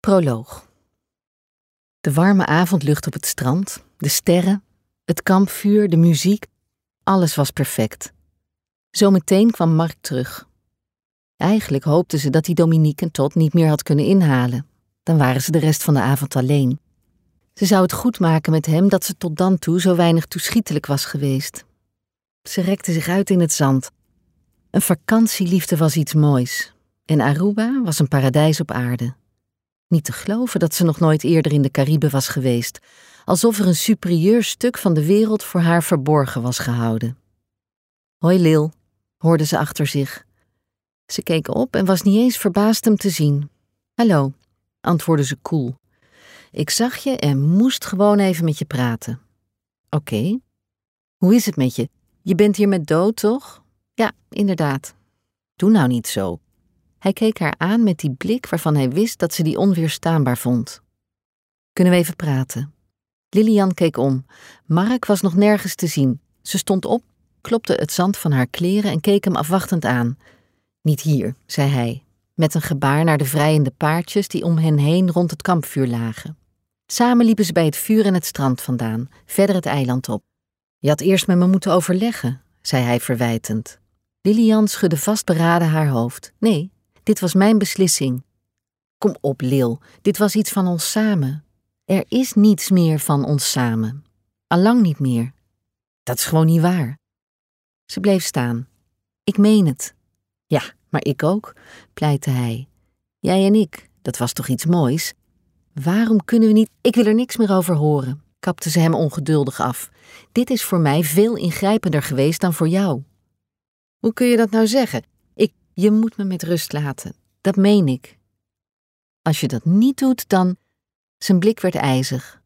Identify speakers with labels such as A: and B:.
A: Proloog. De warme avondlucht op het strand, de sterren, het kampvuur, de muziek, alles was perfect. Zometeen kwam Mark terug. Eigenlijk hoopte ze dat hij Dominique en Todd niet meer had kunnen inhalen. Dan waren ze de rest van de avond alleen. Ze zou het goed maken met hem dat ze tot dan toe zo weinig toeschietelijk was geweest. Ze rekte zich uit in het zand. Een vakantieliefde was iets moois. En Aruba was een paradijs op aarde. Niet te geloven dat ze nog nooit eerder in de Cariben was geweest. Alsof er een superieur stuk van de wereld voor haar verborgen was gehouden. Hoi Lil, hoorde ze achter zich. Ze keek op en was niet eens verbaasd hem te zien. Hallo, antwoordde ze koel. Ik zag je en moest gewoon even met je praten. Oké. Hoe is het met je? Je bent hier met Dood, toch? Ja, inderdaad. Doe nou niet zo. Hij keek haar aan met die blik waarvan hij wist dat ze die onweerstaanbaar vond. Kunnen we even praten? Lilian keek om. Mark was nog nergens te zien. Ze stond op, klopte het zand van haar kleren en keek hem afwachtend aan. Niet hier, zei hij, met een gebaar naar de vrijende paardjes die om hen heen rond het kampvuur lagen. Samen liepen ze bij het vuur en het strand vandaan, verder het eiland op. Je had eerst met me moeten overleggen, zei hij verwijtend. Lilian schudde vastberaden haar hoofd. Nee, dit was mijn beslissing. Kom op, Lil, dit was iets van ons samen. Er is niets meer van ons samen. Allang niet meer. Dat is gewoon niet waar. Ze bleef staan. Ik meen het. Ja, maar ik ook, pleitte hij. Jij en ik, dat was toch iets moois? Waarom kunnen we niet... Ik wil er niks meer over horen, kapte ze hem ongeduldig af. Dit is voor mij veel ingrijpender geweest dan voor jou. Hoe kun je dat nou zeggen? Je moet me met rust laten. Dat meen ik. Als je dat niet doet, dan... Zijn blik werd ijzig.